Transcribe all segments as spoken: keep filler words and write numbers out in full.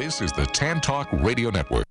This is the Tan Talk Radio Network.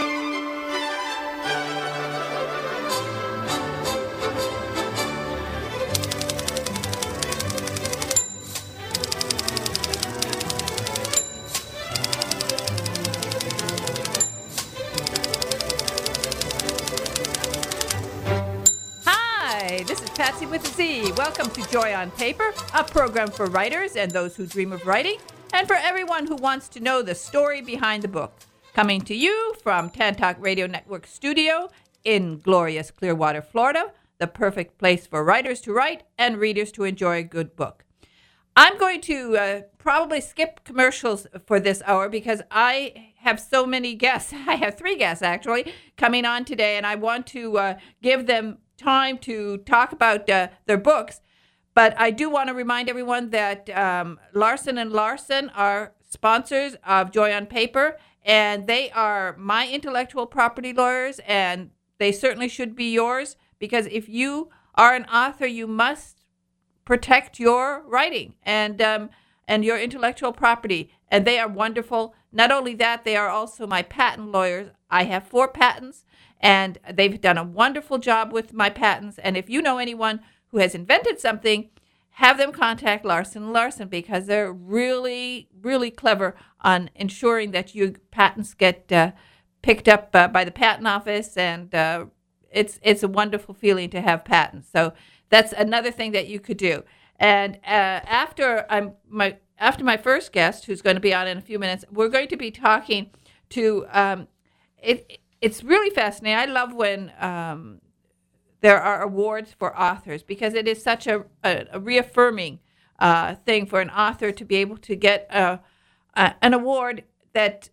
This is Patsy with a Z. Welcome to Joy on Paper, a program for writers and those who dream of writing, and for everyone who wants to know the story behind the book. Coming to you from Tan Talk Radio Network studio in glorious Clearwater, Florida, the perfect place for writers to write and readers to enjoy a good book. I'm going to uh, probably skip commercials for this hour because I have so many guests. I have three guests, actually, coming on today, and I want to uh, give them time to talk about uh, their books. But I do want to remind everyone that um, Larson and Larson are sponsors of Joy on Paper, and they are my intellectual property lawyers, and they certainly should be yours, because if you are an author, you must protect your writing and um, and your intellectual property, and they are wonderful. Not only that, they are also my patent lawyers. I have four patents, and they've done a wonderful job with my patents. And if you know anyone who has invented something, have them contact Larson and Larson, because they're really, really clever on ensuring that your patents get uh, picked up uh, by the patent office, and uh, it's it's a wonderful feeling to have patents. So that's another thing that you could do. And uh, after I'm my after my first guest, who's going to be on in a few minutes, we're going to be talking to um, it. It's really fascinating. I love when um, there are awards for authors, because it is such a, a, a reaffirming uh, thing for an author to be able to get a, a, an award that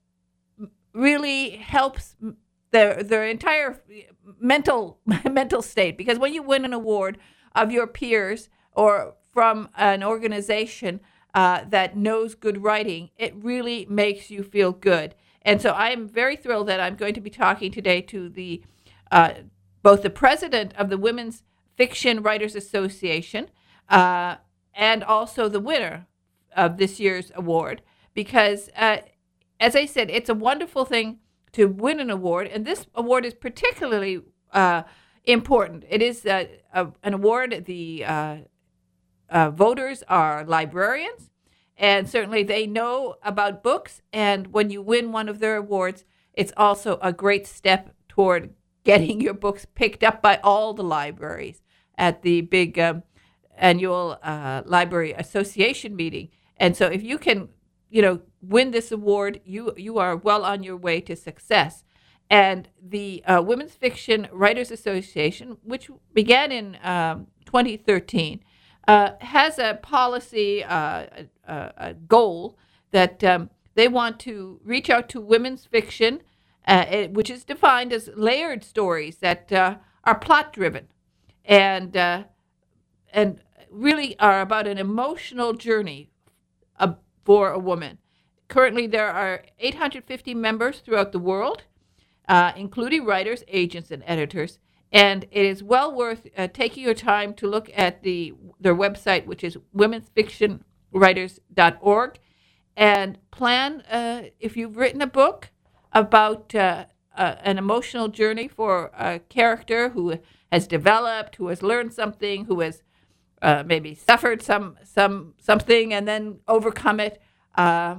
really helps their their entire mental mental state. Because when you win an award of your peers or from an organization uh, that knows good writing, it really makes you feel good. And so I am very thrilled that I'm going to be talking today to the uh, both the president of the Women's Fiction Writers Association uh, and also the winner of this year's award, because, uh, as I said, it's a wonderful thing to win an award, and this award is particularly uh, important. It is uh, a, an award. The uh, uh, voters are librarians, and certainly they know about books. And when you win one of their awards, it's also a great step toward getting your books picked up by all the libraries at the big um, annual uh, Library Association meeting. And so if you can, you know, win this award, you, you are well on your way to success. And the uh, Women's Fiction Writers Association, which began in um, twenty thirteen, Uh, has a policy, uh, a, a goal that um, they want to reach out to women's fiction, uh, it, which is defined as layered stories that uh, are plot-driven and uh, and really are about an emotional journey uh, for a woman. Currently, there are eight hundred fifty members throughout the world, uh, including writers, agents, and editors. And it is well worth uh, taking your time to look at the their website, which is women's fiction writers dot org, and plan, uh, if you've written a book about uh, uh, an emotional journey for a character who has developed, who has learned something, who has uh, maybe suffered some some something and then overcome it. Uh,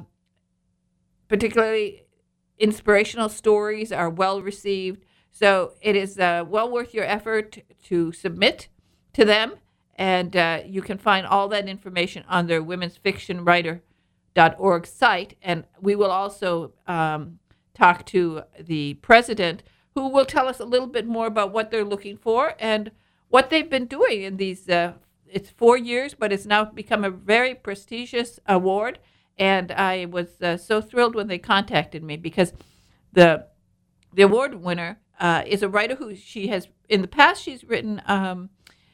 particularly inspirational stories are well received. So it is uh, well worth your effort to submit to them, and uh, you can find all that information on their women's fiction writer dot org site. And we will also um, talk to the president, who will tell us a little bit more about what they're looking for and what they've been doing in these, uh, it's four years, but it's now become a very prestigious award. And I was uh, so thrilled when they contacted me, because the the award winner Uh, is a writer who she has, in the past, she's written um,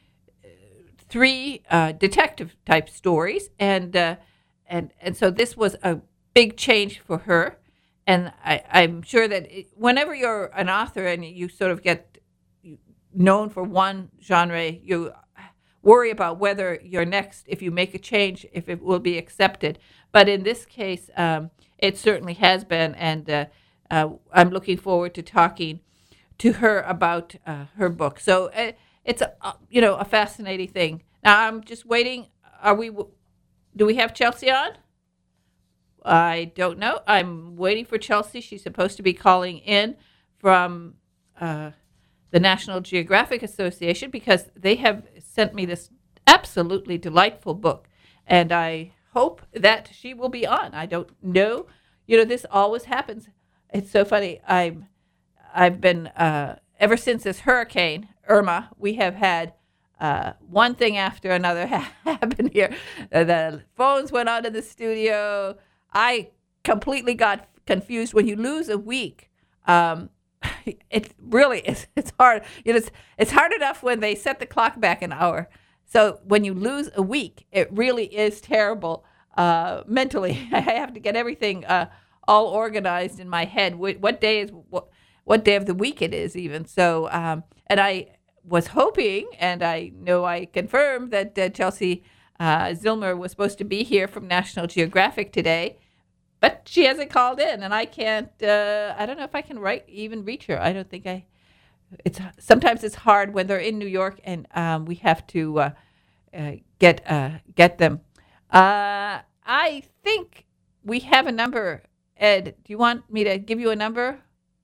three uh, detective type stories, and uh, and and so this was a big change for her. And I, I'm sure that it, whenever you're an author and you sort of get known for one genre, you worry about whether your next, if you make a change, if it will be accepted. But in this case, um, it certainly has been, and uh, uh, I'm looking forward to talking to her about uh, her book. So uh, it's a, uh, you know, a fascinating thing. Now I'm just waiting. Are we? Do we have Chelsea on? I don't know. I'm waiting for Chelsea. She's supposed to be calling in from uh, the National Geographic Association because they have sent me this absolutely delightful book, and I hope that she will be on. I don't know. You know, this always happens. It's so funny. I'm, I've been, uh, ever since this hurricane, Irma, we have had uh, one thing after another happen here. Uh, the phones went out of the studio. I completely got confused. When you lose a week, um, it really is. It's hard. You know, it's, it's hard enough when they set the clock back an hour. So when you lose a week, it really is terrible uh, mentally. I have to get everything uh, all organized in my head. What, what day is what, what day of the week it is even. So um, and I was hoping, and I know I confirmed that uh, Chelsea Uh, Zillmer was supposed to be here from National Geographic today, but she hasn't called in, and I can't. Uh, I don't know if I can write, even reach her. I don't think I. It's sometimes it's hard when they're in New York, and um, we have to uh, uh, get uh, get them. Uh, I think we have a number. Ed, do you want me to give you a number?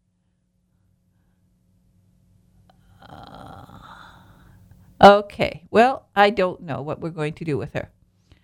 Okay, well, I don't know what we're going to do with her.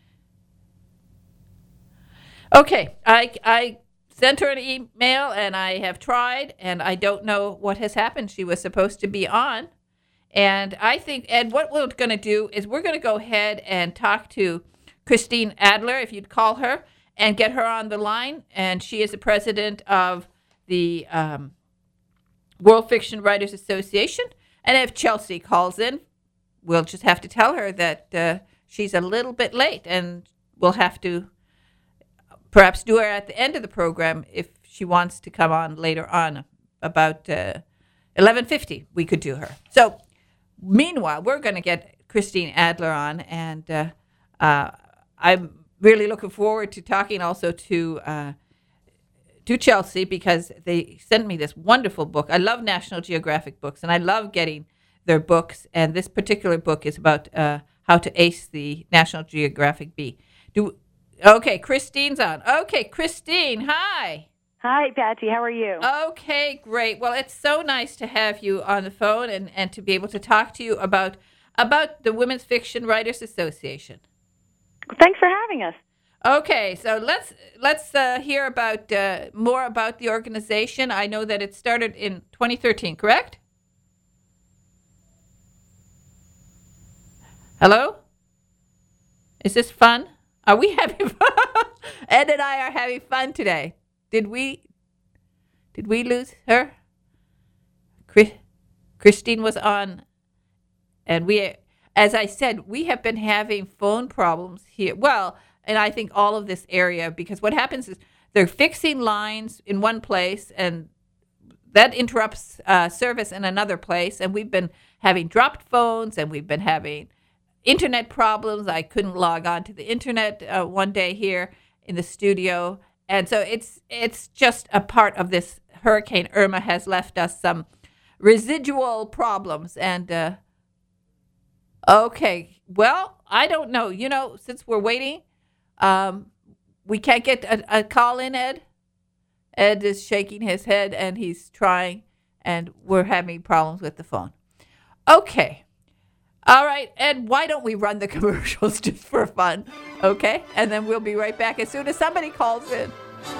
Okay, I, I sent her an email, and I have tried, and I don't know what has happened. She was supposed to be on, and I think, Ed, what we're going to do is we're going to go ahead and talk to Christine Adler, if you'd call her, and get her on the line, and she is the president of the um, World Fiction Writers Association, and if Chelsea calls in, we'll just have to tell her that uh, she's a little bit late, and we'll have to perhaps do her at the end of the program if she wants to come on later on. About uh, eleven fifty, we could do her. So meanwhile, we're going to get Christine Adler on, and uh, uh, I'm really looking forward to talking also to uh, to Chelsea because they sent me this wonderful book. I love National Geographic books, and I love getting their books, and this particular book is about uh, how to ace the National Geographic bee. Do okay, Christine's on. Okay, Christine, hi. Hi, Patsy. How are you? Okay, great. Well, it's so nice to have you on the phone and, and to be able to talk to you about about the Women's Fiction Writers Association. Thanks for having us. Okay, so let's let's uh, hear about uh, more about the organization. I know that it started in twenty thirteen, correct? Hello? Is this fun? Are we having fun? Ed and I are having fun today. Did we did we lose her? Chris, Christine was on, and we, as I said, we have been having phone problems here. Well, and I think all of this area, because what happens is they're fixing lines in one place, and that interrupts uh, service in another place, and we've been having dropped phones, and we've been having internet problems. I couldn't log on to the internet uh, one day here in the studio. And so it's it's just a part of this. Hurricane Irma has left us some residual problems. And, uh, okay, well, I don't know. You know, since we're waiting, um, we can't get a, a call in, Ed. Ed is shaking his head, and he's trying, and we're having problems with the phone. Okay. All right, Ed, why don't we run the commercials just for fun, okay? And then we'll be right back as soon as somebody calls in.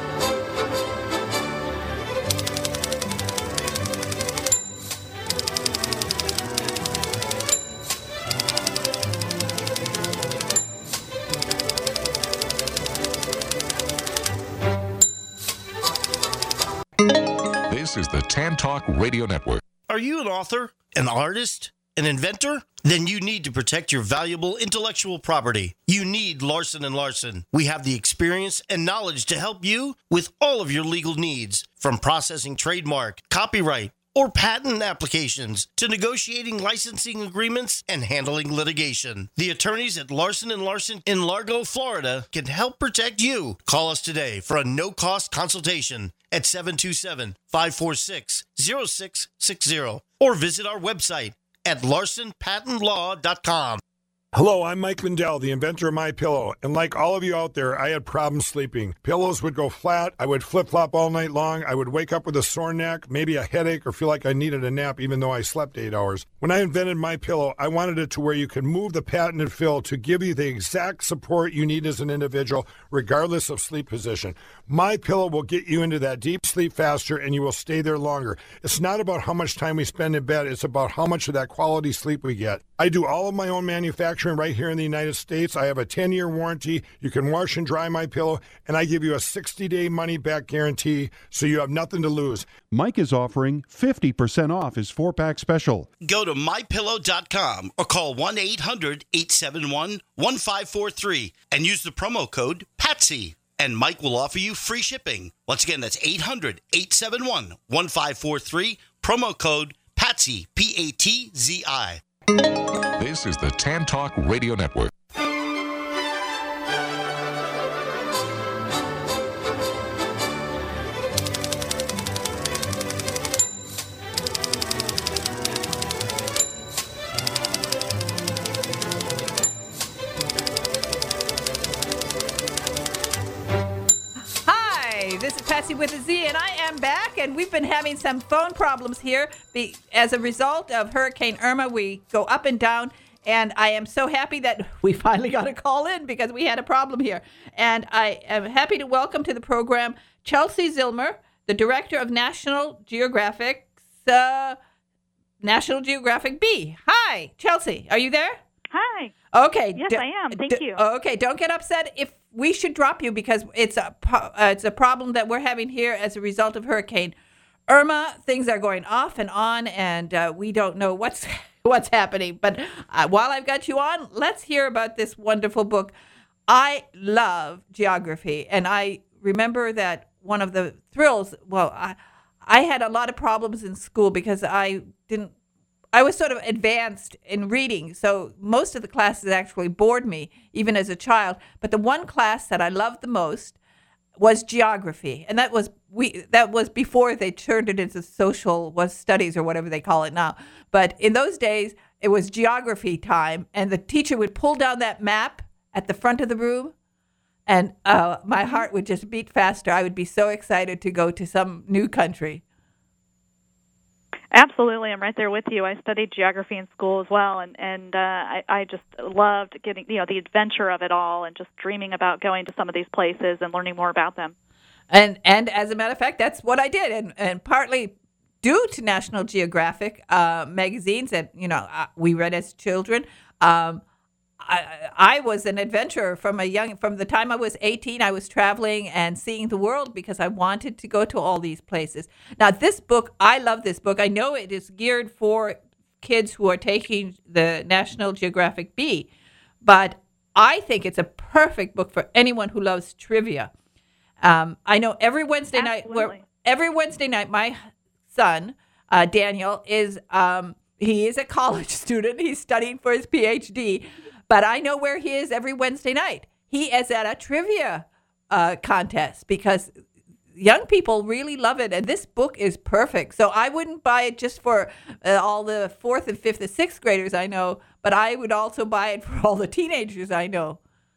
This is the Tan Talk Radio Network. Are you an author, an artist, an inventor? Then you need to protect your valuable intellectual property. You need Larson and Larson. We have the experience and knowledge to help you with all of your legal needs, from processing trademark, copyright, or patent applications to negotiating licensing agreements and handling litigation. The attorneys at Larson and Larson in Largo, Florida can help protect you. Call us today for a no-cost consultation at seven two seven, five four six, zero six six zero or visit our website at larson patent law dot com. Hello, I'm Mike Lindell, the inventor of MyPillow, and like all of you out there, I had problems sleeping. Pillows would go flat, I would flip-flop all night long, I would wake up with a sore neck, maybe a headache, or feel like I needed a nap even though I slept eight hours. When I invented MyPillow, I wanted it to where you could move the patented fill to give you the exact support you need as an individual, regardless of sleep position. MyPillow will get you into that deep sleep faster, and you will stay there longer. It's not about how much time we spend in bed, it's about how much of that quality sleep we get. I do all of my own manufacturing right here in the United States. I have a ten-year warranty. You can wash and dry MyPillow, and I give you a sixty-day money-back guarantee, so you have nothing to lose. Mike is offering fifty percent off his four-pack special. Go to my pillow dot com or call one eight hundred, eight seven one, one five four three and use the promo code PATSY. And Mike will offer you free shipping. Once again, that's eight hundred, eight seven one, one five four three, promo code PATSY, P A T Z I. This is the Tan Talk Radio Network. This is Patsy with a Z, and I am back, and we've been having some phone problems here. Be, as a result of Hurricane Irma, we go up and down, and I am so happy that we finally got a call in because we had a problem here. And I am happy to welcome to the program Chelsea Zillmer, the director of National Geographic's uh, National Geographic B. Hi, Chelsea, are you there? Hi. Okay. Yes, D- I am. Thank d- you. Okay, don't get upset if we should drop you because it's a uh, it's a problem that we're having here as a result of Hurricane Irma. Things are going off and on, and uh, we don't know what's what's happening. But uh, while I've got you on, let's hear about this wonderful book. I love geography, and I remember that one of the thrills. Well, I I had a lot of problems in school because I didn't. I was sort of advanced in reading, so most of the classes actually bored me, even as a child. But the one class that I loved the most was geography, and that was we that was before they turned it into social was studies or whatever they call it now. But in those days, it was geography time, and the teacher would pull down that map at the front of the room, and uh, my heart would just beat faster. I would be so excited to go to some new country. Absolutely, I'm right there with you. I studied geography in school as well, and and uh, I, I just loved getting you know the adventure of it all, and just dreaming about going to some of these places and learning more about them. And and as a matter of fact, that's what I did, and and partly due to National Geographic uh, magazines that you know uh, we read as children. Um, I, I was an adventurer from a young from the time I was eighteen. I was traveling and seeing the world because I wanted to go to all these places. Now, this book, I love this book. I know it is geared for kids who are taking the National Geographic B, but I think it's a perfect book for anyone who loves trivia. Um, I know every Wednesday Absolutely. night, where, every Wednesday night, my son uh, Daniel is um, he is a college student. He's studying for his P H D. But I know where he is every Wednesday night. He is at a trivia uh, contest because young people really love it. And this book is perfect. So I wouldn't buy it just for uh, all the fourth and fifth and sixth graders I know, but I would also buy it for all the teenagers I know.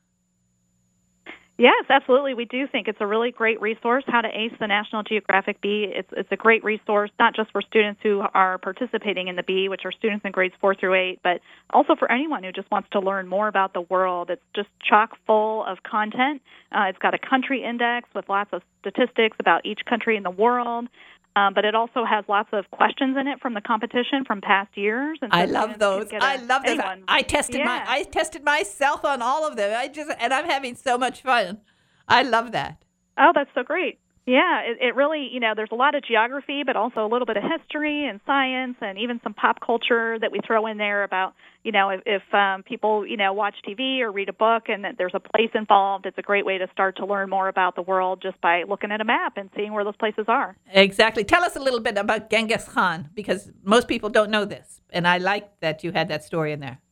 Yes, absolutely. We do think it's a really great resource, How to Ace the National Geographic B. It's it's a great resource, not just for students who are participating in the B, which are students in grades four through eight, but also for anyone who just wants to learn more about the world. It's just chock full of content. Uh, it's got a country index with lots of statistics about each country in the world. Um, but it also has lots of questions in it from the competition from past years. And so I love those. A, I love those. anyone. I tested yeah. my I tested myself on all of them. I just and I'm having so much fun. I love that. Oh, that's so great. Yeah, it, it really, you know, there's a lot of geography, but also a little bit of history and science and even some pop culture that we throw in there about, you know, if, if um, people, you know, watch T V or read a book and that there's a place involved, it's a great way to start to learn more about the world just by looking at a map and seeing where those places are. Exactly. Tell us a little bit about Genghis Khan, because most people don't know this, and I like that you had that story in there.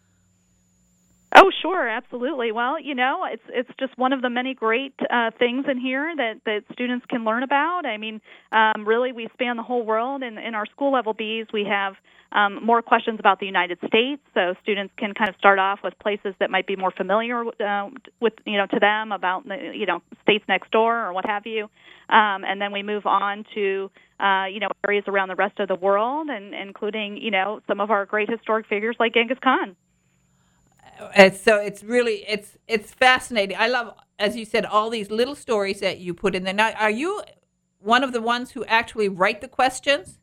Oh, sure, absolutely. Well, you know, it's it's just one of the many great uh, things in here that, that students can learn about. I mean, um, really, we span the whole world. In, in our school-level Bs, we have um, more questions about the United States, so students can kind of start off with places that might be more familiar uh, with, you know, to them about, the, you know, states next door or what have you. Um, and then we move on to, uh, you know, areas around the rest of the world, and including, you know, some of our great historic figures like Genghis Khan. And so it's really it's it's fascinating. I love, as you said, all these little stories that you put in there. Now, are you one of the ones who actually write the questions?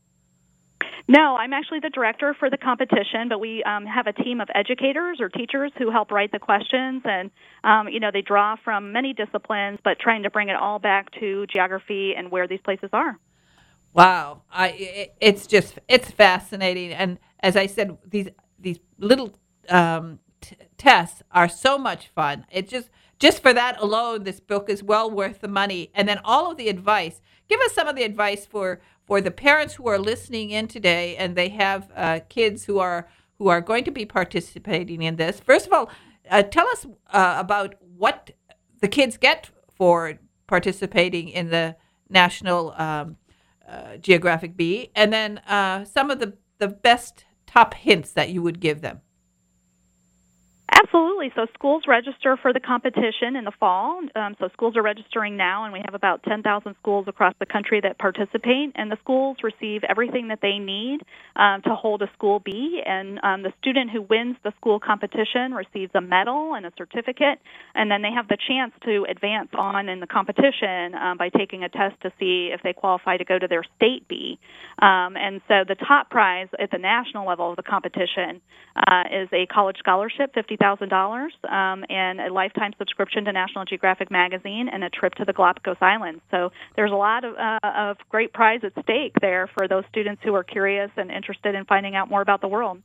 No, I'm actually the director for the competition, but we um, have a team of educators or teachers who help write the questions, and um, you know, they draw from many disciplines, but trying to bring it all back to geography and where these places are. Wow, I it, it's just it's fascinating, and as I said, these these little Um, t- tests are so much fun. It just just for that alone, this book is well worth the money. And then all of the advice. Give us some of the advice for, for the parents who are listening in today, and they have uh, kids who are who are going to be participating in this. First of all, uh, tell us uh, about what the kids get for participating in the National um, uh, Geographic Bee, and then uh, some of the the best top hints that you would give them. Absolutely. So schools register for the competition in the fall. Um, so schools are registering now, and we have about ten thousand schools across the country that participate. And the schools receive everything that they need um, to hold a school bee. And um, the student who wins the school competition receives a medal and a certificate. And then they have the chance to advance on in the competition um, by taking a test to see if they qualify to go to their state bee. Um, and so the top prize at the national level of the competition uh, is a college scholarship, fifty thousand dollars, um, and a lifetime subscription to National Geographic magazine, and a trip to the Galapagos Islands. So there's a lot of, uh, of great prize at stake there for those students who are curious and interested in finding out more about the world.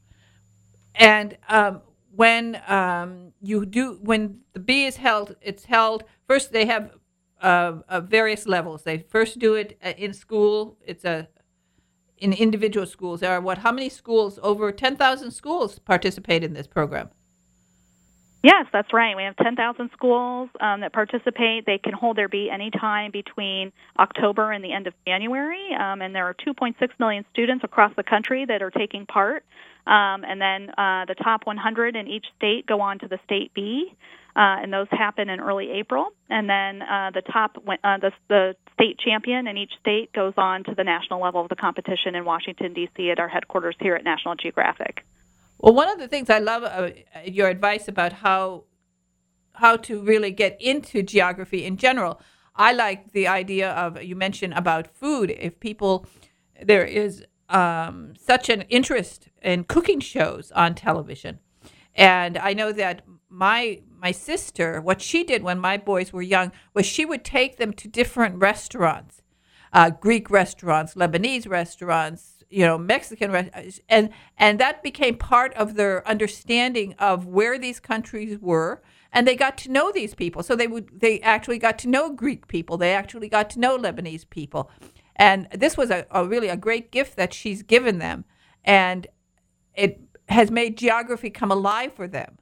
And um, when um, you do, when the bee is held, it's held first. They have uh, uh, various levels. They first do it in school. It's a in individual schools. There are what? How many schools? Over ten thousand schools participate in this program. Yes, that's right. We have ten thousand schools um, that participate. They can hold their bee anytime between October and the end of January, um, and there are two point six million students across the country that are taking part. Um, and then uh, the top one hundred in each state go on to the state bee, uh, and those happen in early April. And then uh, the top, uh, the, the state champion in each state goes on to the national level of the competition in Washington, D C at our headquarters here at National Geographic. Well, one of the things I love uh, your advice about how how to really get into geography in general. I like the idea of, you mentioned about food. If people, there is um, such an interest in cooking shows on television. And I know that my my sister, what she did when my boys were young was she would take them to different restaurants, uh, Greek restaurants, Lebanese restaurants, you know, Mexican restaurants, and and that became part of their understanding of where these countries were, and they got to know these people. So they would they actually got to know Greek people, they actually got to know Lebanese people, and this was a, a really a great gift that she's given them, and it has made geography come alive for them.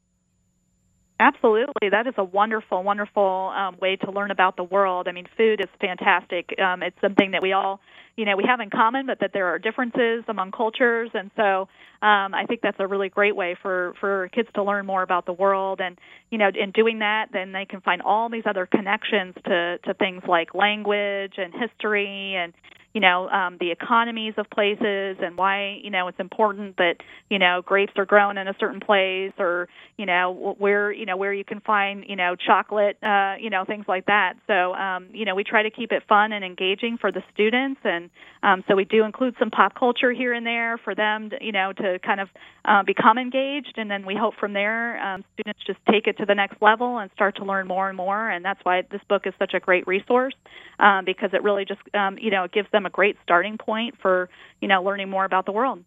Absolutely. That is a wonderful, wonderful um, way to learn about the world. I mean, food is fantastic. Um, it's something that we all, you know, we have in common, but that there are differences among cultures. And so um, I think that's a really great way for, for kids to learn more about the world. And, you know, in doing that, then they can find all these other connections to, to things like language and history and, you know, um, the economies of places and why, you know, it's important that, you know, grapes are grown in a certain place, or, you know, where, you know, where you can find, you know, chocolate, uh, you know, things like that. So, um, you know, we try to keep it fun and engaging for the students. And um, so we do include some pop culture here and there for them, to, you know, to kind of uh, become engaged. And then we hope from there um, students just take it to the next level and start to learn more and more. And that's why this book is such a great resource, um, because it really just, um, you know, it gives them a great starting point for, you know, learning more about the world.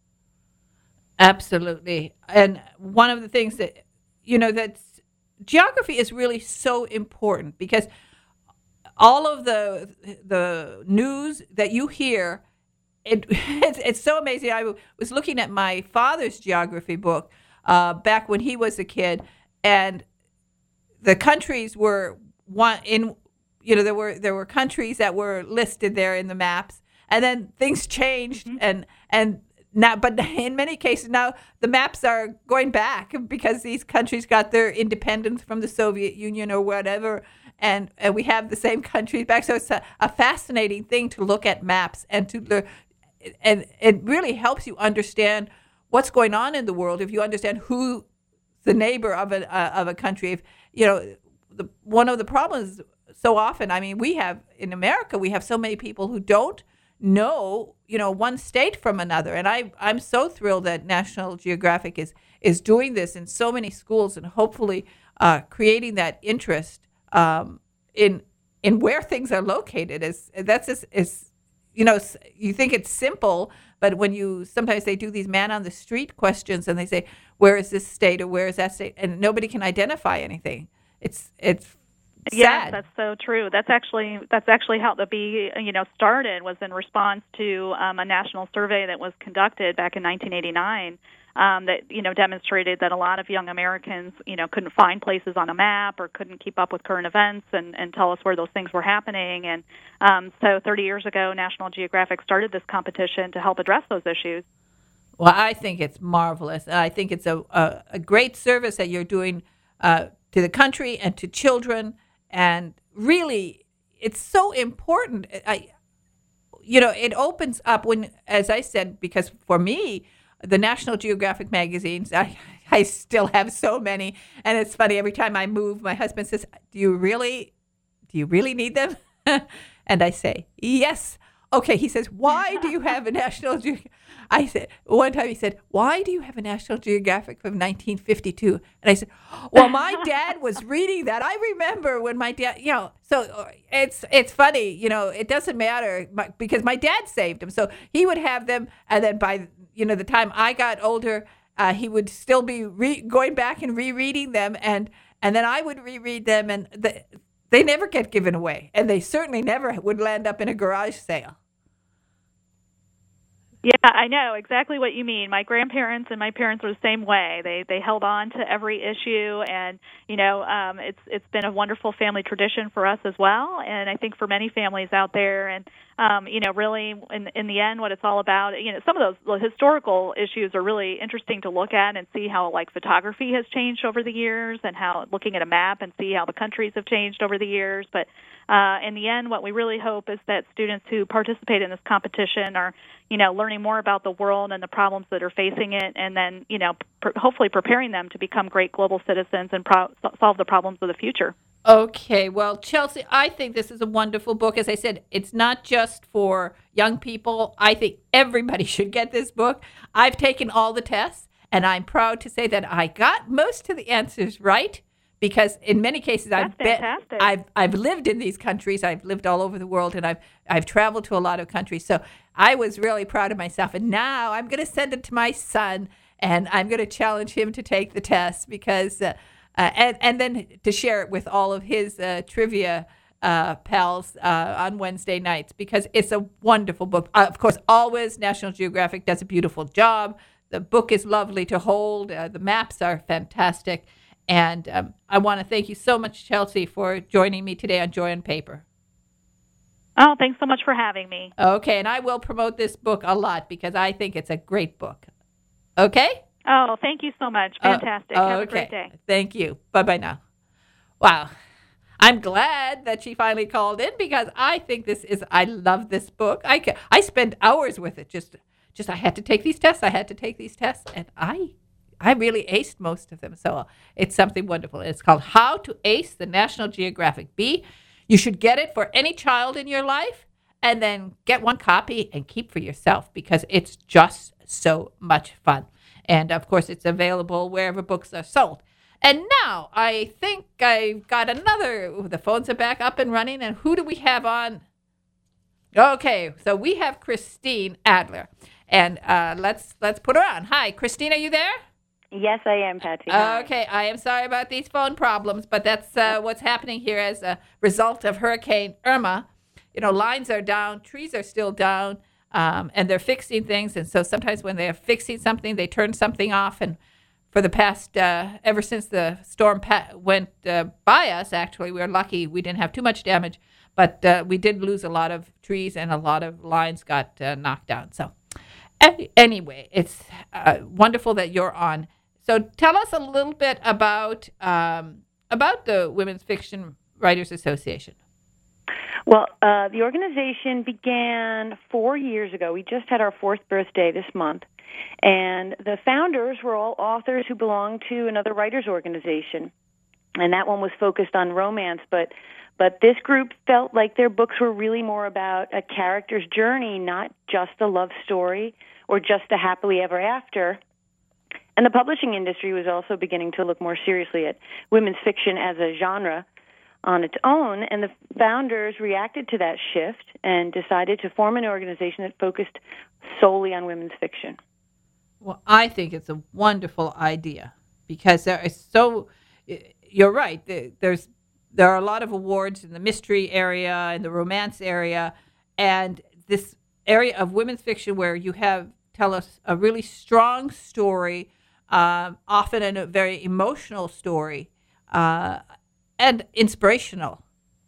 Absolutely. And one of the things that, you know, that's geography is really so important, because all of the the news that you hear, it it's, it's so amazing. I was looking at my father's geography book uh, back when he was a kid, and the countries were one in, you know, there were there were countries that were listed there in the maps. And then things changed, mm-hmm. and and now, but in many cases now the maps are going back because these countries got their independence from the Soviet Union or whatever, and, and we have the same countries back. So it's a, a fascinating thing to look at maps and to learn, and it really helps you understand what's going on in the world if you understand who the neighbor of a uh, of a country. If you know, the, one of the problems so often, I mean, we have in America, we have so many people who don't know, you know, one state from another. And I, I'm so thrilled that National Geographic is is doing this in so many schools, and hopefully uh, creating that interest um, in in where things are located. Is that's is, is you know, you think it's simple, but when you sometimes they do these man on the street questions, and they say, where is this state or where is that state, and nobody can identify anything. It's it's Yes, that's so true. That's actually that's actually how the Bee, you know, started, was in response to um, a national survey that was conducted back in nineteen eighty-nine um, that, you know, demonstrated that a lot of young Americans, you know, couldn't find places on a map or couldn't keep up with current events and, and tell us where those things were happening. And um, so thirty years ago, National Geographic started this competition to help address those issues. Well, I think it's marvelous. I think it's a, a, a great service that you're doing uh, to the country and to children. And really, it's so important. I, you know, it opens up when, as I said, because for me, the National Geographic magazines, I, I still have so many. And it's funny, every time I move, my husband says, do you really, do you really need them? And I say, yes. Okay, he says, why do you have a National Geographic? I said, one time he said, why do you have a National Geographic from nineteen fifty-two? And I said, well, my dad was reading that. I remember when my dad, you know, so it's it's funny, you know, it doesn't matter because my dad saved them. So he would have them, and then by, you know, the time I got older, uh, he would still be re- going back and rereading them, and, and then I would reread them, and the, they never get given away, and they certainly never would land up in a garage sale. Yeah, I know exactly what you mean. My grandparents and my parents were the same way. They they held on to every issue, and you know, um, it's it's been a wonderful family tradition for us as well. And I think for many families out there, and um, you know, really in in the end, what it's all about. You know, some of those historical issues are really interesting to look at and see how like photography has changed over the years, and how looking at a map and see how the countries have changed over the years. But uh, in the end, what we really hope is that students who participate in this competition are, you know, learning more about the world and the problems that are facing it, and then, you know, pr- hopefully preparing them to become great global citizens and pro- solve the problems of the future. Okay, well, Chelsea, I think this is a wonderful book. As I said, it's not just for young people. I think everybody should get this book. I've taken all the tests, and I'm proud to say that I got most of the answers right, because in many cases That's I've been, I've I've lived in these countries. I've lived all over the world, and I've I've traveled to a lot of countries. So I was really proud of myself. And now I'm going to send it to my son, and I'm going to challenge him to take the test, because uh, uh, and and then to share it with all of his uh, trivia uh, pals uh, on Wednesday nights, because it's a wonderful book. Uh, of course, always National Geographic does a beautiful job. The book is lovely to hold. Uh, the maps are fantastic. And um, I want to thank you so much, Chelsea, for joining me today on Joy on Paper. Oh, thanks so much for having me. Okay, and I will promote this book a lot because I think it's a great book. Okay? Oh, thank you so much. Fantastic. Uh, oh, Have okay. a great day. Thank you. Bye-bye now. Wow. I'm glad that she finally called in because I think this is, I love this book. I, ca- I spent hours with it. Just, just I had to take these tests. I had to take these tests. And I I really aced most of them. So it's something wonderful. It's called How to Ace the National Geographic Bee. You should get it for any child in your life and then get one copy and keep for yourself because it's just so much fun. And, of course, it's available wherever books are sold. And now I think I've got another. Ooh, the phones are back up and running. And who do we have on? Okay, so we have Christine Adler. And uh, let's let's put her on. Hi, Christine, are you there? Yes, I am, Patsy. Hi. Okay, I am sorry about these phone problems, but that's uh, what's happening here as a result of Hurricane Irma. You know, lines are down, trees are still down, um, and they're fixing things. And so sometimes when they're fixing something, they turn something off. And for the past, uh, ever since the storm pa- went uh, by us, actually, we were lucky we didn't have too much damage, but uh, we did lose a lot of trees and a lot of lines got uh, knocked down. So any- anyway, it's uh, wonderful that you're on. So tell us a little bit about um, about the Women's Fiction Writers Association. Well, uh, the organization began four years ago. We just had our fourth birthday this month. And the founders were all authors who belonged to another writers' organization. And that one was focused on romance. But but this group felt like their books were really more about a character's journey, not just a love story or just a happily ever after. And the publishing industry was also beginning to look more seriously at women's fiction as a genre on its own, and the founders reacted to that shift and decided to form an organization that focused solely on women's fiction. Well, I think it's a wonderful idea because there is so, you're right, there's there are a lot of awards in the mystery area and the romance area, and this area of women's fiction where you have, tell us, a really strong story, um, often in a very emotional story, uh, and inspirational.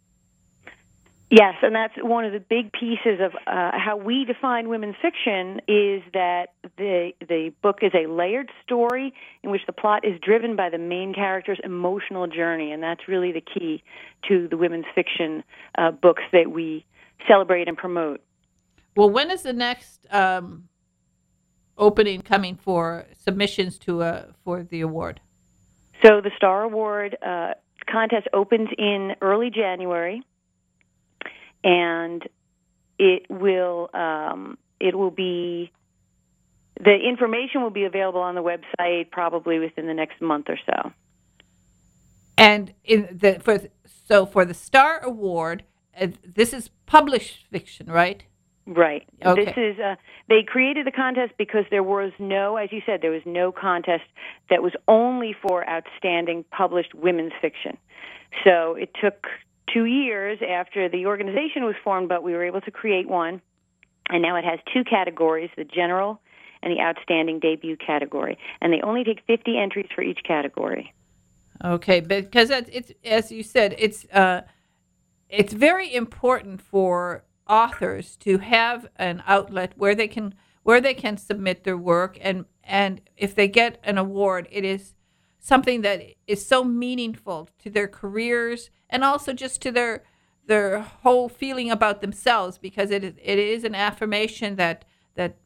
Yes, and that's one of the big pieces of uh, how we define women's fiction is that the the book is a layered story in which the plot is driven by the main character's emotional journey, and that's really the key to the women's fiction uh, books that we celebrate and promote. Well, when is the next um, opening coming for submissions to uh, for the award? So the Star Award uh, contest opens in early January, and it will um, it will be the information will be available on the website probably within the next month or so. And in the for so for the Star Award, uh, this is published fiction, right? Right. Okay. This is uh, they created the contest because there was no, as you said, there was no contest that was only for outstanding published women's fiction. So it took two years after the organization was formed, but we were able to create one, and now it has two categories: the general and the outstanding debut category. And they only take fifty entries for each category. Okay, because it's, it's as you said, it's uh, it's very important for authors to have an outlet where they can where they can submit their work, and and if they get an award, it is something that is so meaningful to their careers and also just to their their whole feeling about themselves, because it is, it is an affirmation that that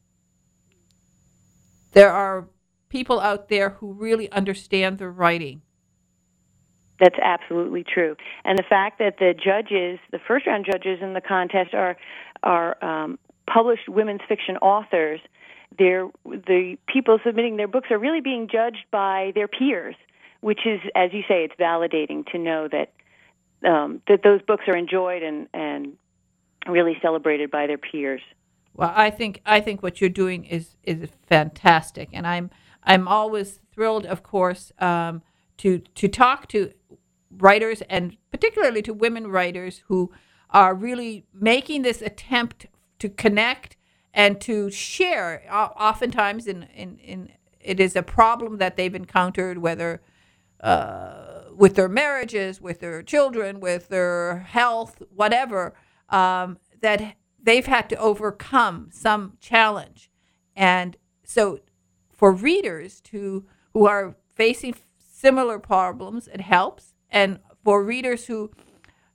there are people out there who really understand their writing. That's absolutely true. And the fact that the judges, the first-round judges in the contest, are are um, published women's fiction authors, they're, the people submitting their books are really being judged by their peers, which is, as you say, it's validating to know that um, that those books are enjoyed and, and really celebrated by their peers. Well, I think I think what you're doing is is fantastic, and I'm I'm always thrilled, of course, um, to to talk to writers, and particularly to women writers who are really making this attempt to connect and to share. Oftentimes, in, in, in it is a problem that they've encountered, whether uh, with their marriages, with their children, with their health, whatever, um, that they've had to overcome some challenge. And so for readers to who are facing similar problems, it helps. And for readers who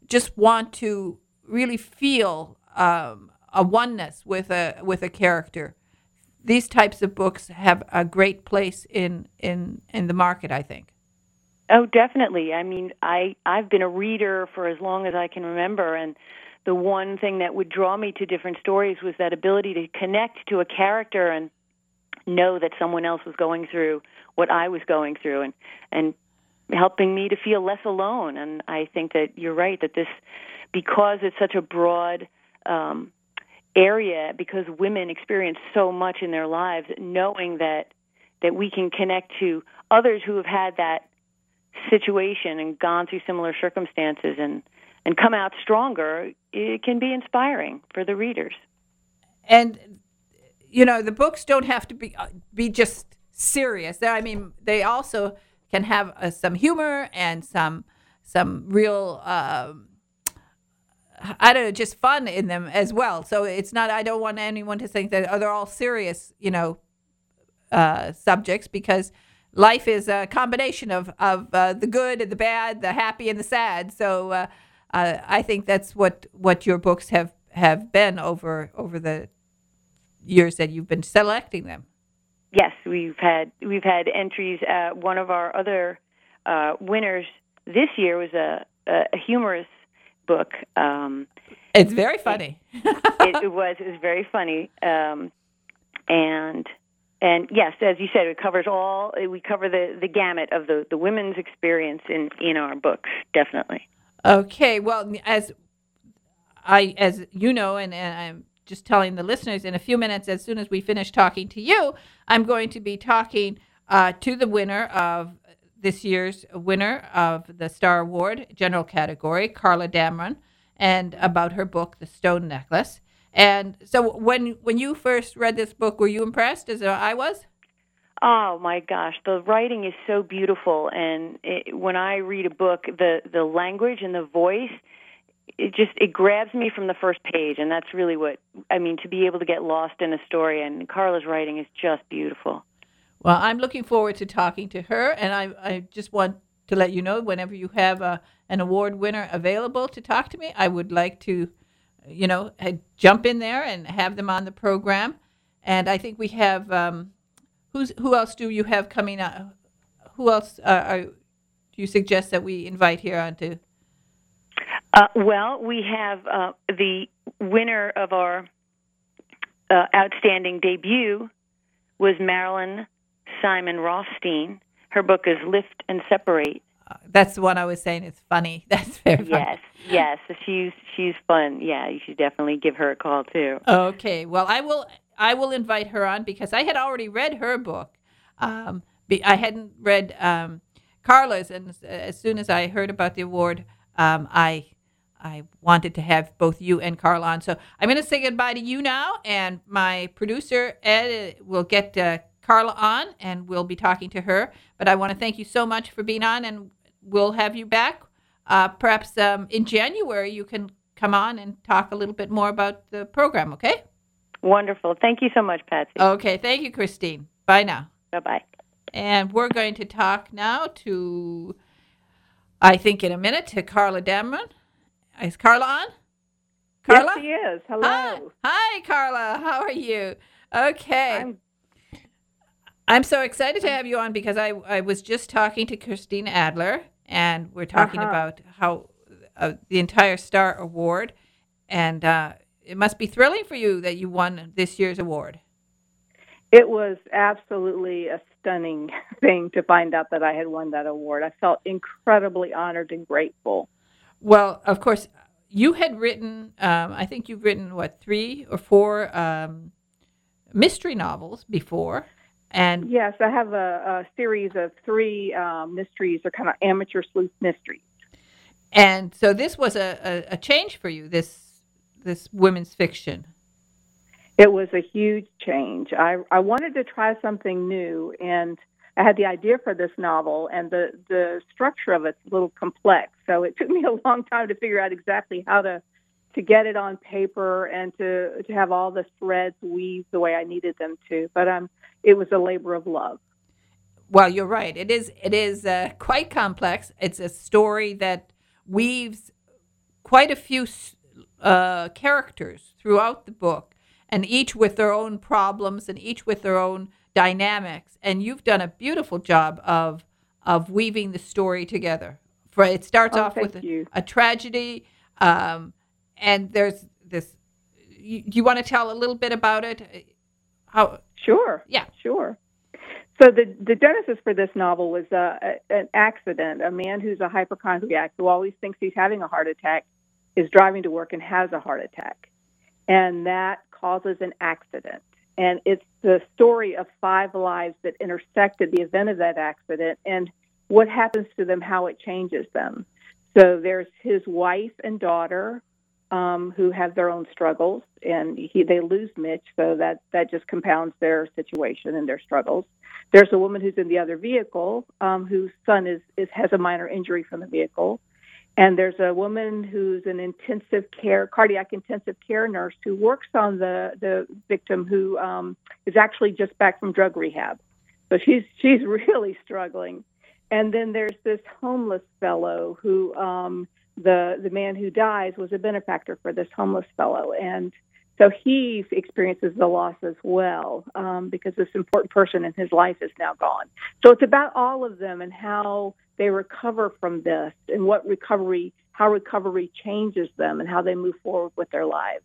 just want to really feel um, a oneness with a with a character, these types of books have a great place in in, in the market, I think. Oh, definitely. I mean, I, I've been a reader for as long as I can remember, and the one thing that would draw me to different stories was that ability to connect to a character and know that someone else was going through what I was going through, and, and helping me to feel less alone. And I think that you're right, that this, because it's such a broad um, area, because women experience so much in their lives, knowing that that we can connect to others who have had that situation and gone through similar circumstances and, and come out stronger, it can be inspiring for the readers. And, you know, the books don't have to be uh, be just serious. I mean, they also can have uh, some humor and some some real, uh, I don't know, just fun in them as well. So it's not, I don't want anyone to think that, oh, they're all serious, you know, uh, subjects, because life is a combination of, of uh, the good and the bad, the happy and the sad. So uh, uh, I think that's what, what your books have, have been over over the years that you've been selecting them. Yes, we've had we've had entries. Uh, one of our other uh, winners this year was a, a humorous book. Um, it's very funny. it, it was. It was very funny, um, and and yes, as you said, it covers all. We cover the, the gamut of the, the women's experience in, in our books. Definitely. Okay. Well, as I as you know, and, and I'm just telling the listeners, in a few minutes, as soon as we finish talking to you, I'm going to be talking uh, to the winner of this year's winner of the Star Award general category, Carla Damron, and about her book, The Stone Necklace. And so when when you first read this book, were you impressed as I was? Oh, my gosh. The writing is so beautiful. And it, when I read a book, the, the language and the voice, it just, it grabs me from the first page. And that's really what, I mean, to be able to get lost in a story. And Carla's writing is just beautiful. Well, I'm looking forward to talking to her. And I, I just want to let you know, whenever you have a, an award winner available to talk to me, I would like to, you know, jump in there and have them on the program. And I think we have, um, who's, who else do you have coming up? Who else uh, are, do you suggest that we invite here onto? Uh, well, we have uh, the winner of our uh, outstanding debut was Marilyn Simon Rothstein. Her book is Lift and Separate. Uh, that's the one I was saying. It's funny. That's very funny. Yes, yes. She's she's fun. Yeah, you should definitely give her a call too. Okay. Well, I will. I will invite her on because I had already read her book. Um, I hadn't read um, Carla's, and as soon as I heard about the award, um, I I wanted to have both you and Carla on. So I'm going to say goodbye to you now, and my producer Ed will get uh, Carla on, and we'll be talking to her. But I want to thank you so much for being on, and we'll have you back. Uh, perhaps um, in January you can come on and talk a little bit more about the program, okay? Wonderful. Thank you so much, Patsy. Okay. Thank you, Christine. Bye now. Bye-bye. And we're going to talk now to, I think in a minute, to Carla Damron. Is Carla on? Carla? Yes, she is. Hello. Hi. Hi, Carla. How are you? Okay. I'm I'm so excited to have you on because I, I was just talking to Christine Adler, and we're talking Uh-huh. about how uh, the entire Star Award, and uh, it must be thrilling for you that you won this year's award. It was absolutely a stunning thing to find out that I had won that award. I felt incredibly honored and grateful. Well, of course, you had written, um, I think you've written, what, three or four um, mystery novels before. And Yes, I have a, a series of three um, mysteries, or kind of amateur sleuth mysteries. and so this was a, a, a change for you, this this women's fiction. It was a huge change. I, I wanted to try something new, and I had the idea for this novel, and the, the structure of it's a little complex. So it took me a long time to figure out exactly how to, to get it on paper and to, to have all the threads weave the way I needed them to. But um, it was a labor of love. Well, you're right. It is it is uh, quite complex. It's a story that weaves quite a few uh, characters throughout the book, and each with their own problems and each with their own dynamics. And you've done a beautiful job of of weaving the story together. For it starts oh, off with a, a tragedy, um, and there's this. You, you want to tell a little bit about it? How? Sure. Yeah. Sure. So the the genesis for this novel was uh, a, an accident. A man who's a hypochondriac who always thinks he's having a heart attack is driving to work and has a heart attack, and that causes an accident. And it's the story of five lives that intersected the event of that accident and what happens to them, how it changes them. So there's his wife and daughter um, who have their own struggles, and he, they lose Mitch, so that, that just compounds their situation and their struggles. There's a woman who's in the other vehicle um, whose son is, is has a minor injury from the vehicle. And there's a woman who's an intensive care, cardiac intensive care nurse who works on the, the victim who um, is actually just back from drug rehab. So she's she's really struggling. And then there's this homeless fellow who um, the the man who dies was a benefactor for this homeless fellow. And so he experiences the loss as well um, because this important person in his life is now gone. So it's about all of them and how they recover from this and what recovery, how recovery changes them and how they move forward with their lives.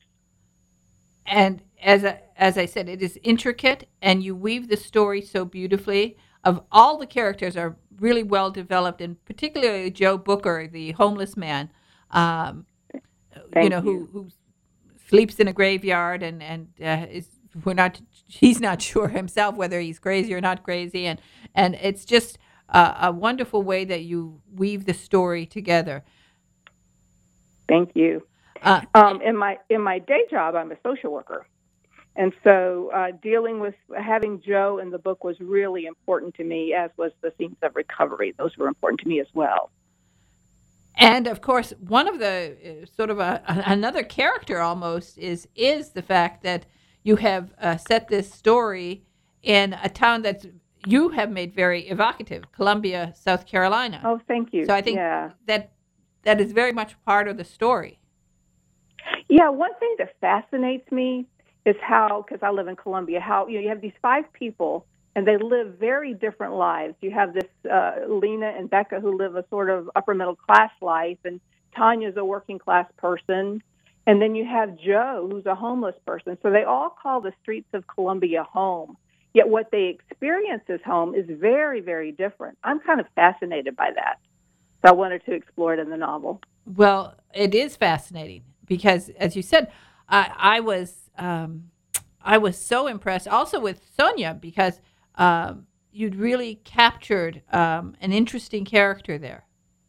And as I, as I said, it is intricate, and you weave the story so beautifully. Of all the characters are really well developed, and particularly Joe Booker, the homeless man, um, you know, you. who who sleeps in a graveyard and and uh, is we're not he's not sure himself whether he's crazy or not crazy, and and it's just uh, a wonderful way that you weave the story together. Thank you. Uh, um, in my in my day job, I'm a social worker, and so uh, dealing with having Joe in the book was really important to me, as was the themes of recovery. Those were important to me as well. And of course, one of the uh, sort of a, another character almost is is the fact that you have uh, set this story in a town that you have made very evocative, Columbia, South Carolina. Oh, thank you. So I think yeah. that that is very much part of the story. Yeah, one thing that fascinates me is how, because I live in Columbia, how you know you have these five people and they live very different lives. You have this uh, Lena and Becca who live a sort of upper middle class life, and Tanya's a working class person, and then you have Joe who's a homeless person. So they all call the streets of Columbia home. Yet what they experience as home is very, very different. I'm kind of fascinated by that. So I wanted to explore it in the novel. Well, it is fascinating because, as you said, I, I was um, I was so impressed also with Sonia because um, you'd really captured um, an interesting character there.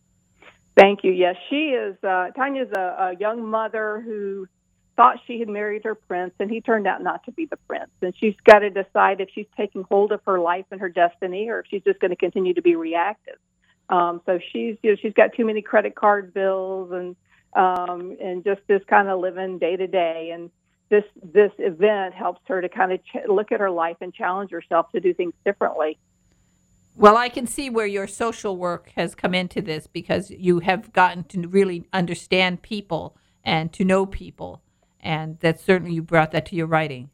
Thank you. Yes, she is. Uh, Tanya's a, a young mother who thought she had married her prince, and he turned out not to be the prince. And she's got to decide if she's taking hold of her life and her destiny, or if she's just going to continue to be reactive. Um, so she's, you know, she's got too many credit card bills, and um, and just this kind of living day to day. And this this event helps her to kind of ch- look at her life and challenge herself to do things differently. Well, I can see where your social work has come into this because you have gotten to really understand people and to know people, and that certainly you brought that to your writing.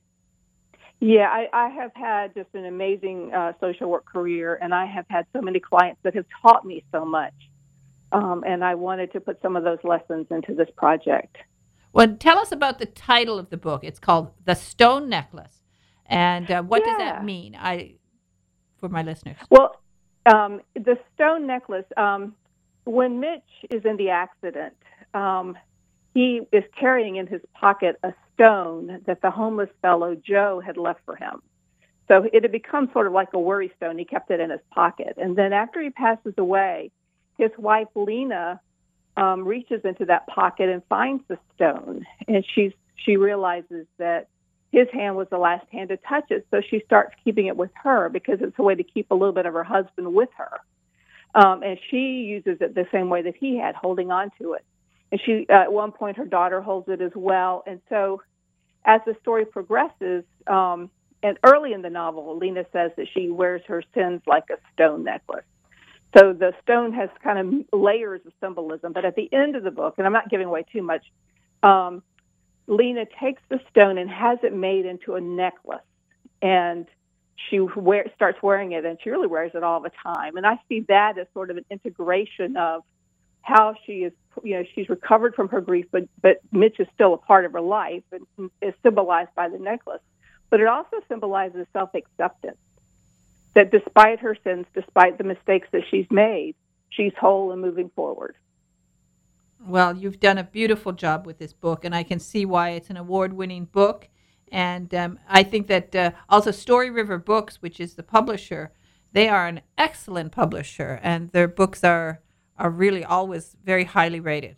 Yeah, I, I have had just an amazing uh, social work career, and I have had so many clients that have taught me so much, um, and I wanted to put some of those lessons into this project. Well, tell us about the title of the book. It's called The Stone Necklace, and uh, what yeah. does that mean? I, for my listeners. Well, um, the stone necklace. Um, when Mitch is in the accident, um, he is carrying in his pocket a stone that the homeless fellow Joe had left for him. So it had become sort of like a worry stone. He kept it in his pocket. And then after he passes away, his wife Lena um, reaches into that pocket and finds the stone. And she's she realizes that his hand was the last hand to touch it. So she starts keeping it with her because it's a way to keep a little bit of her husband with her. Um, and she uses it the same way that he had, holding on to it. And she, uh, at one point, her daughter holds it as well. And so as the story progresses, um, and early in the novel, Lena says that she wears her sins like a stone necklace. So the stone has kind of layers of symbolism. But at the end of the book, and I'm not giving away too much, um, Lena takes the stone and has it made into a necklace. And she wear, starts wearing it, and she really wears it all the time. And I see that as sort of an integration of how she is, you know, she's recovered from her grief, but, but Mitch is still a part of her life and is symbolized by the necklace. But it also symbolizes self-acceptance. That despite her sins, despite the mistakes that she's made, she's whole and moving forward. Well, you've done a beautiful job with this book, and I can see why it's an award-winning book. And um, I think that uh, also Story River Books, which is the publisher, they are an excellent publisher, and their books are are really always very highly rated.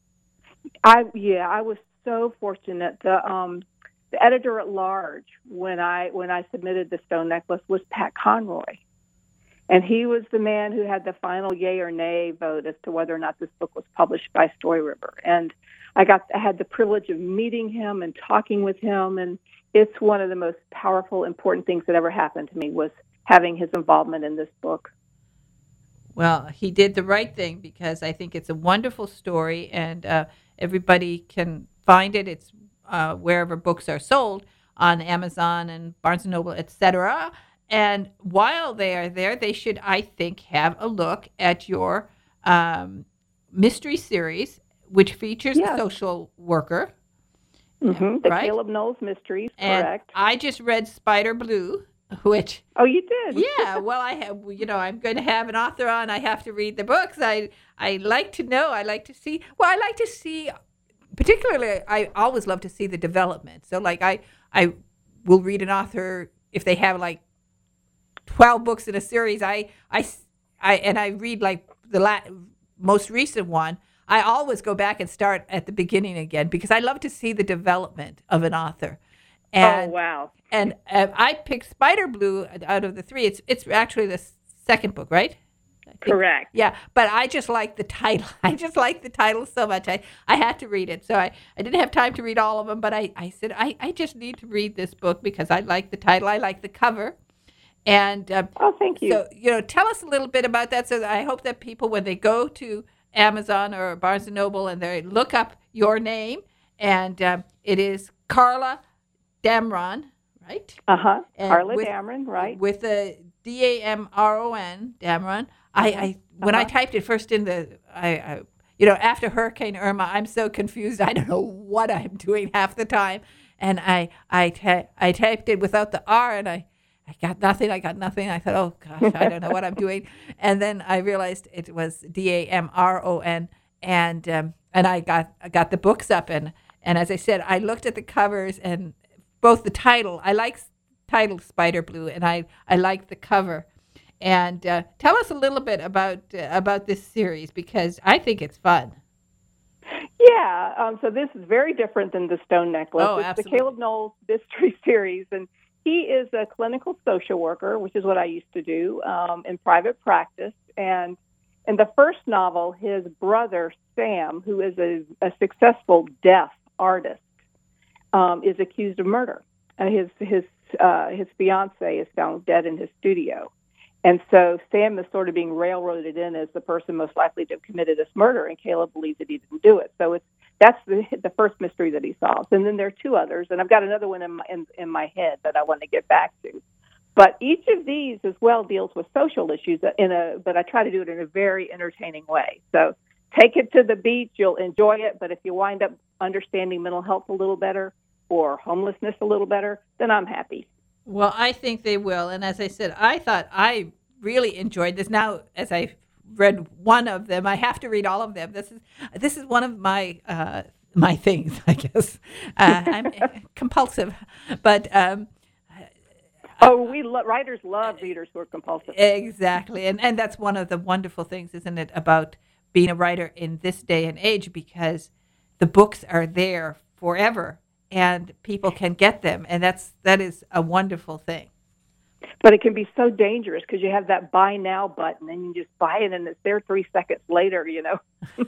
I yeah, I was so fortunate. The um, the editor at large when I when I submitted the stone necklace was Pat Conroy, and he was the man who had the final yay or nay vote as to whether or not this book was published by Story River. And I got I had the privilege of meeting him and talking with him, and it's one of the most powerful, important things that ever happened to me was having his involvement in this book. Well, he did the right thing because I think it's a wonderful story, and uh, everybody can find it. It's uh, wherever books are sold, on Amazon and Barnes and Noble, et cetera. And while they are there, they should, I think, have a look at your um, mystery series, which features Yes. a social worker. Mm-hmm. The Right? Caleb Knowles Mysteries, And correct. I just read Spider Blue, which... Oh, you did? Yeah, well, I have, you know, I'm going to have an author on. I have to read the books. I I like to know. I like to see. Well, I like to see, particularly, I always love to see the development. So, like, I I will read an author if they have like twelve books in a series. I I, I and I read like the la- most recent one. I always go back and start at the beginning again because I love to see the development of an author. And, oh, wow. And uh, I picked Spider Blue out of the three. It's it's actually the second book, right? I think. Correct. Yeah, but I just like the title. I just like the title so much. I, I had to read it. So I, I didn't have time to read all of them, but I, I said, I, I just need to read this book because I like the title. I like the cover. And uh, oh, thank you. So, you know, tell us a little bit about that. So I hope that people, when they go to Amazon or Barnes and Noble and they look up your name, and um, it is Carla Damron, right? Uh-huh. And Carla with- Damron, right. With the D A M R O N, Damron. I, I when I Uh-huh. typed it first in the, I, I, you know, after Hurricane Irma, I'm so confused. I don't know what I'm doing half the time. And I, I, ta- I typed it without the R, and I, I got nothing. I got nothing. I thought, oh gosh, I don't know what I'm doing. And then I realized it was D A M R O N, and um, and I got I got the books up, and and as I said, I looked at the covers and both the title. I like s- title Spider Blue, and I I like the cover. And uh, tell us a little bit about uh, about this series because I think it's fun. Yeah, um, so this is very different than the Stone Necklace. Oh, it's absolutely. the Caleb Knowles Mystery Series, and he is a clinical social worker, which is what I used to do um, in private practice. And in the first novel, his brother, Sam, who is a, a successful deaf artist, um, is accused of murder. Uh, his his uh, his fiancée is found dead in his studio. And so Sam is sort of being railroaded in as the person most likely to have committed this murder, and Caleb believes that he didn't do it. So it's that's the the first mystery that he solves. And then there are two others, and I've got another one in my, in, in my head that I want to get back to. But each of these as well deals with social issues in a, but I try to do it in a very entertaining way. So take it to the beach, you'll enjoy it, but if you wind up understanding mental health a little better or homelessness a little better, then I'm happy. Well, I think they will. And as I said, I thought I really enjoyed this. Now, as I read one of them, I have to read all of them. This is this is one of my uh, my things, I guess. Uh, I'm compulsive, but um, oh, we lo- writers love readers who are compulsive. Exactly, and and that's one of the wonderful things, isn't it, about being a writer in this day and age, because the books are there forever. And people can get them, and that's that is a wonderful thing. But it can be so dangerous because you have that buy now button, and you just buy it, and it's there three seconds later. You know,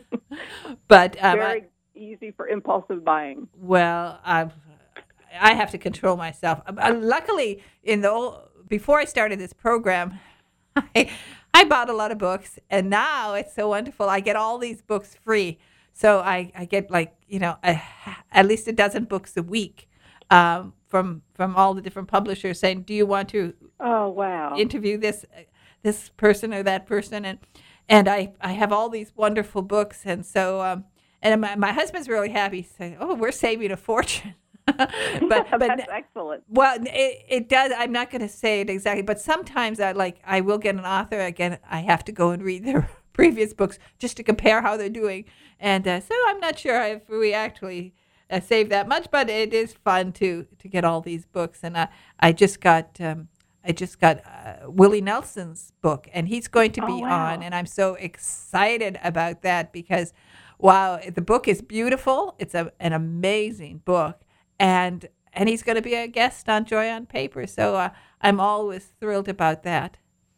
but um, very I, easy for impulsive buying. Well, I I have to control myself. Uh, luckily, in the old, before I started this program, I I bought a lot of books, and now it's so wonderful. I get all these books free. So I, I get like, you know, a, at least a dozen books a week um, from from all the different publishers saying, do you want to Oh, wow. interview this this person or that person? And and I, I have all these wonderful books. And so, um, and my, my husband's really happy, saying, oh, we're saving a fortune. but but That's excellent. well, it, it does. I'm not going to say it exactly, but sometimes I like I will get an author. Again, I have to go and read their previous books just to compare how they're doing, and uh, so I'm not sure if we actually uh, save that much, but it is fun to to get all these books. And I I just got um, I just got uh, Willie Nelson's book, and he's going to be Oh, wow. on, and I'm so excited about that because, wow, the book is beautiful. It's a, an amazing book. And and he's going to be a guest on Joy on Paper, so uh, I'm always thrilled about that.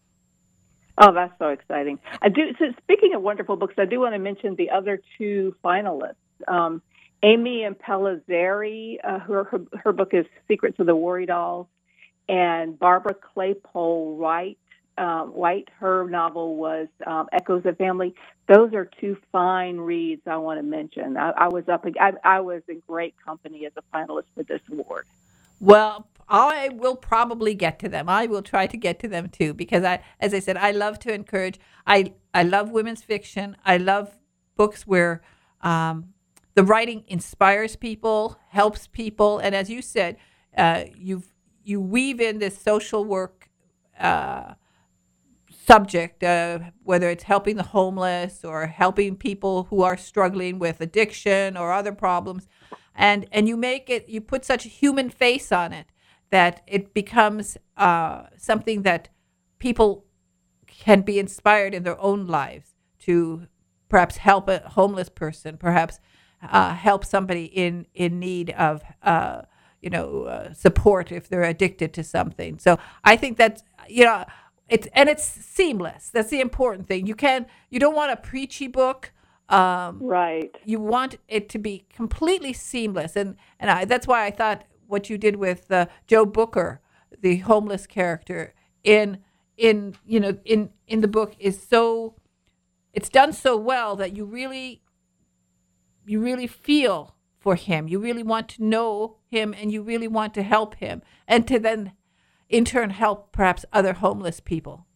Oh, that's so exciting. I do. So speaking of wonderful books, I do want to mention the other two finalists. Um, Amy Pellizzeri, uh, her, her her book is Secrets of the Worry Dolls, and Barbara Claypole Wright. Um, White, her novel was um, Echoes of Family. Those are two fine reads I want to mention. I, I was up. I, I was in great company as a finalist for this award. Well, I will probably get to them. I will try to get to them too, because I, as I said, I love to encourage. I I love women's fiction. I love books where um, the writing inspires people, helps people, and as you said, uh, you you weave in this social work Uh, subject, uh, whether it's helping the homeless or helping people who are struggling with addiction or other problems, and and you make it, you put such a human face on it that it becomes uh, something that people can be inspired in their own lives to perhaps help a homeless person, perhaps uh, help somebody in in need of uh, you know uh, support if they're addicted to something. So I think that's you know. It's and it's seamless. That's the important thing. You can you don't want a preachy book. Um, Right. You want it to be completely seamless, and and I, that's why I thought what you did with uh, Joe Booker, the homeless character, in in you know in in the book is so it's done so well that you really you really feel for him. You really want to know him, and you really want to help him, and to then in turn help perhaps other homeless people.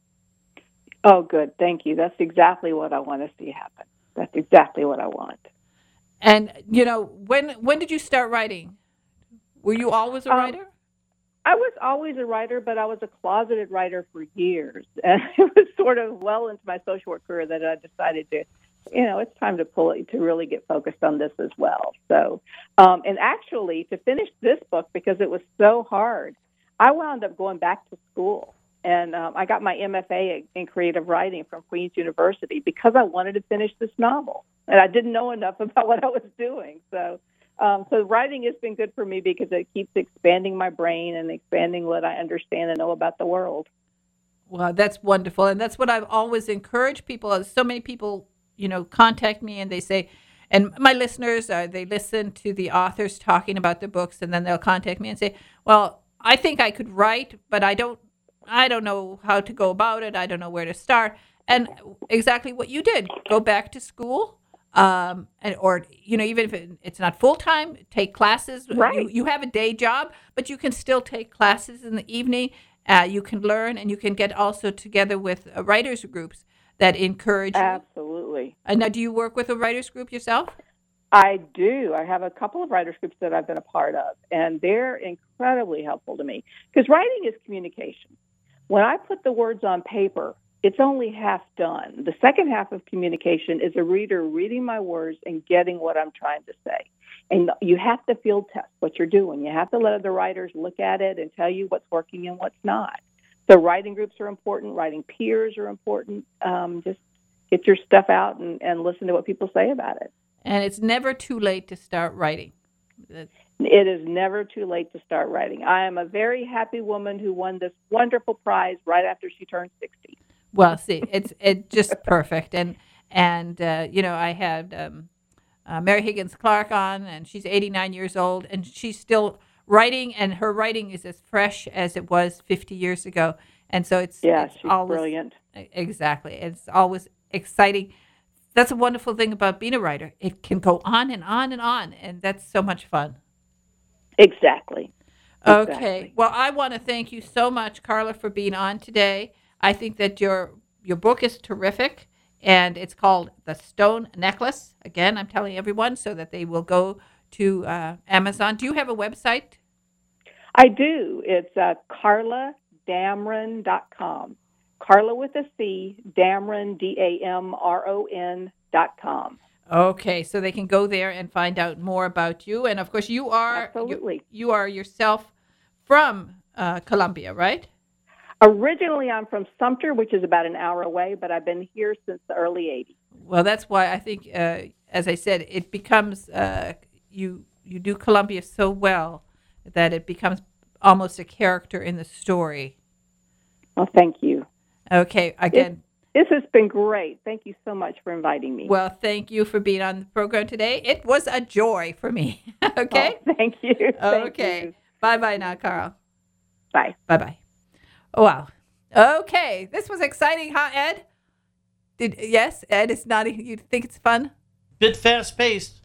Oh, good. Thank you. That's exactly what I want to see happen. That's exactly what I want. And, you know, when when did you start writing? Were you always a Um, writer? I was always a writer, but I was a closeted writer for years. And it was sort of well into my social work career that I decided to, you know, it's time to pull it, to really get focused on this as well. So, um, and actually to finish this book, because it was so hard, I wound up going back to school, and um, I got my M F A in creative writing from Queen's University because I wanted to finish this novel, and I didn't know enough about what I was doing. So, um, so writing has been good for me because it keeps expanding my brain and expanding what I understand and know about the world. Well, that's wonderful, and that's what I've always encouraged people. So many people, you know, contact me and they say, and my listeners, uh, they listen to the authors talking about their books, and then they'll contact me and say, well, I think I could write, but I don't I don't know how to go about it. I don't know where to start. And exactly what you did, go back to school, um, and or, you know, even if it, it's not full-time, take classes. Right. You, you have a day job, but you can still take classes in the evening. Uh, you can learn, and you can get also together with uh, writers groups that encourage you. Absolutely. And now, do you work with a writers group yourself? I do. I have a couple of writers groups that I've been a part of, and they're incredibly helpful to me because writing is communication. When I put the words on paper, it's only half done. The second half of communication is a reader reading my words and getting what I'm trying to say. And you have to field test what you're doing. You have to let other writers look at it and tell you what's working and what's not. So writing groups are important. Writing peers are important. Um, just get your stuff out and, and listen to what people say about it. And it's never too late to start writing. That's... It is never too late to start writing. I am a very happy woman who won this wonderful prize right after she turned sixty. Well, see, it's it's just perfect. And, and uh, you know, I had um, uh, Mary Higgins Clark on, and she's eighty-nine years old, and she's still writing, and her writing is as fresh as it was fifty years ago. And so it's, Yeah, it's she's always, brilliant. Exactly. It's always exciting. That's a wonderful thing about being a writer. It can go on and on and on, and that's so much fun. Exactly. Okay. Exactly. Well, I want to thank you so much, Carla, for being on today. I think that your your book is terrific, and it's called The Stone Necklace. Again, I'm telling everyone so that they will go to uh, Amazon. Do you have a website? I do. It's uh, carla damron dot com. Carla with a C, Damron, D A M R O N dot com. Okay, so they can go there and find out more about you. And of course, you are Absolutely. You, you are yourself from uh, Columbia, right? Originally, I'm from Sumter, which is about an hour away, but I've been here since the early eighties. Well, that's why I think, uh, as I said, it becomes uh, you you do Columbia so well that it becomes almost a character in the story. Well, thank you. Okay, again. This has been great. Thank you so much for inviting me. Well, thank you for being on the program today. It was a joy for me. Okay? Oh, thank you. Thank okay. you. Bye-bye now, Carl. Bye. Bye-bye. Oh, wow. Okay. This was exciting, huh, Ed? Did Yes, Ed, it's not, you think it's fun? Bit fast-paced.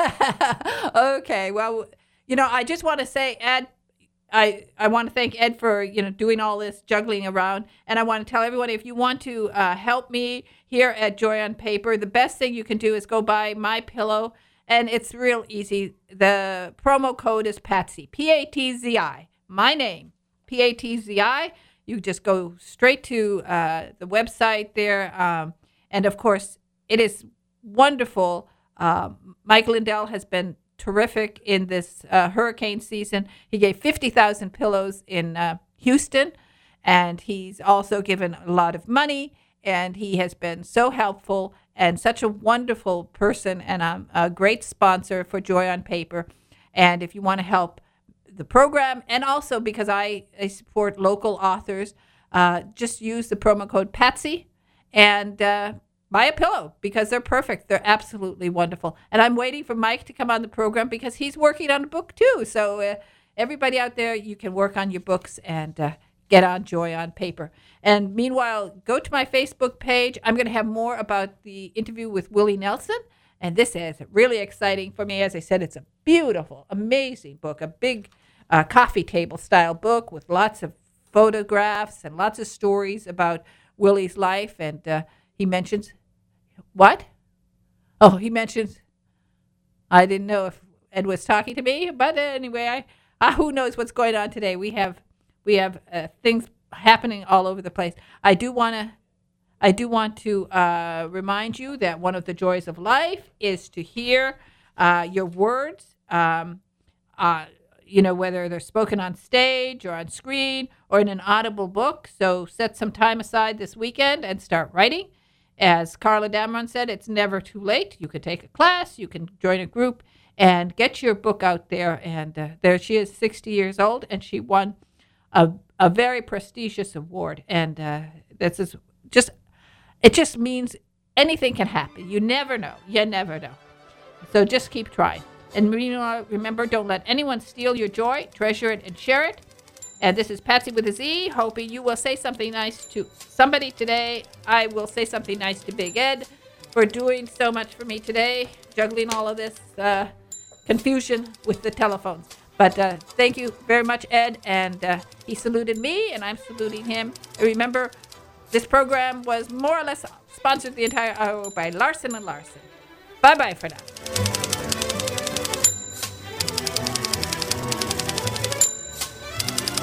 Okay. Well, you know, I just want to say, Ed, I, I want to thank Ed for, you know, doing all this juggling around. And I want to tell everyone, if you want to uh, help me here at Joy on Paper, the best thing you can do is go buy My Pillow, and it's real easy. The promo code is Patsy, P A T Z I, my name, P A T Z I. You just go straight to uh, the website there. Um, and, of course, it is wonderful. Um, Mike Lindell has been terrific in this uh, hurricane season. He gave fifty thousand pillows in uh, Houston, and he's also given a lot of money, and he has been so helpful and such a wonderful person, and um, a great sponsor for Joy on Paper. And if you want to help the program, and also because I, I support local authors, uh, just use the promo code Patsy and uh, buy a pillow, because they're perfect. They're absolutely wonderful. And I'm waiting for Mike to come on the program because he's working on a book too. So uh, everybody out there, you can work on your books and uh, get on Joy on Paper. And meanwhile, go to my Facebook page. I'm going to have more about the interview with Willie Nelson. And this is really exciting for me. As I said, it's a beautiful, amazing book, a big uh, coffee table style book with lots of photographs and lots of stories about Willie's life. And uh, he mentions What? Oh, he mentions, I didn't know if Ed was talking to me, but anyway, I, I who knows what's going on today. We have we have uh, things happening all over the place. I do want to I do want to uh, remind you that one of the joys of life is to hear uh, your words, um, uh, you know, whether they're spoken on stage or on screen or in an audible book. So set some time aside this weekend and start writing. As Carla Damron said, it's never too late. You could take a class, you can join a group, and get your book out there. And uh, there she is, sixty years old, and she won a a very prestigious award. And uh, this is just, it just means anything can happen. You never know. You never know. So just keep trying. And meanwhile, remember, don't let anyone steal your joy. Treasure it and share it. And this is Patsy with a Z, hoping you will say something nice to somebody today. I will say something nice to Big Ed for doing so much for me today, juggling all of this uh, confusion with the telephones. But uh, thank you very much, Ed. And uh, he saluted me, and I'm saluting him. And remember, this program was more or less sponsored the entire hour by Larson and Larson. Bye-bye for now.